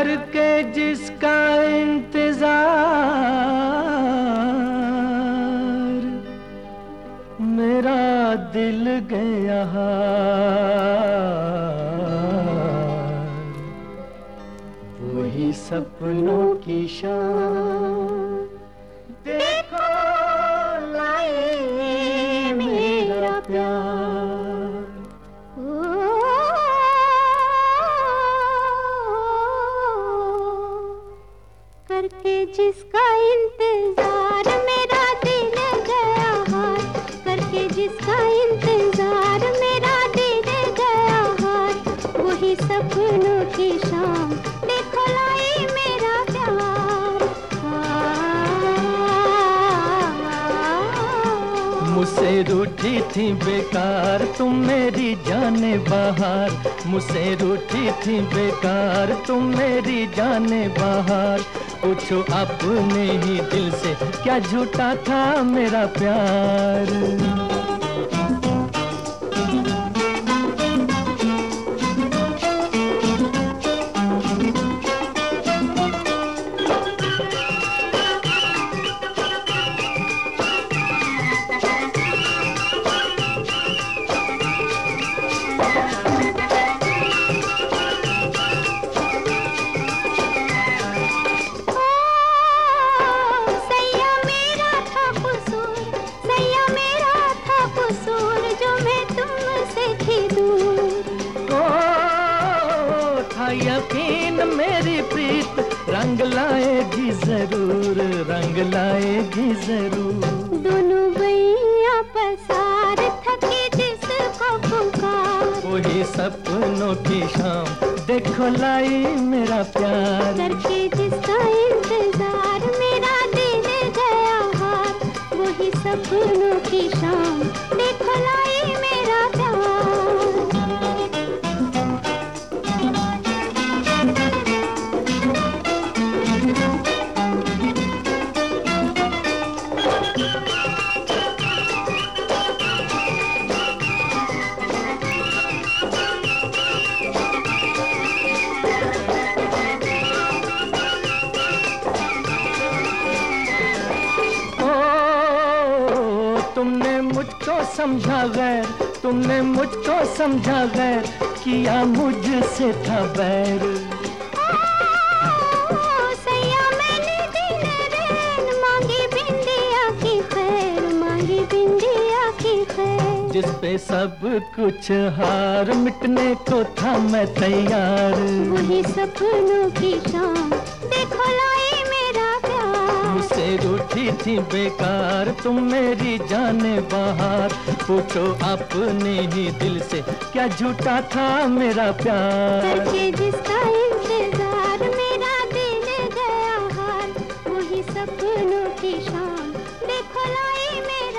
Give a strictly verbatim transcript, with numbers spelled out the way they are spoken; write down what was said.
करके जिसका इंतजार मेरा दिल गया हार, वही सपनों की शान देखो लाई मेरा प्यार। करके जिसका इंतजार मेरा दिल गया हार, करके जिसका इंतजार मेरा दिल गया हार, वही सपनों की शाम देखो लाई मेरा प्यार। मुझसे रूठी थी बेकार तुम मेरी जाने बहार, मुझसे रूठी थी बेकार तुम मेरी जाने बहार। पूछो अपने ही दिल से क्या झूठा था मेरा प्यार। यकीन मेरी प्रीत रंग लाएगी जरूर, रंग लाएगी जरूर। दोनों गैया पसार थके जिसको पुकार, वही सपनों की शाम देखो लाई मेरा प्यार। करके जिसका इंतजार मेरा दिल गया हार, वही सपनों की शाम देखो लाई मेरा प्यार। तुमने मुझको समझा गैर, तुमने मुझको समझा गैर, किया मुझसे था बैर। सैया मैंने दिन रैन मांगी बिंदिया की खैर, मांगी बिंदिया की खैर। जिस पे सब कुछ हार मिटने को था मैं तैयार, वही सपनों की शाम देखो लाई मेरा प्यार। मुझसे रूठी थी बेकार तुम मेरी जाने बहार। पूछो अपने ही दिल से क्या झूठा था मेरा प्यार। करके जिसका इंतजार मेरा दिल गया हार, वही सपनों की शाम देखो लाई मेरा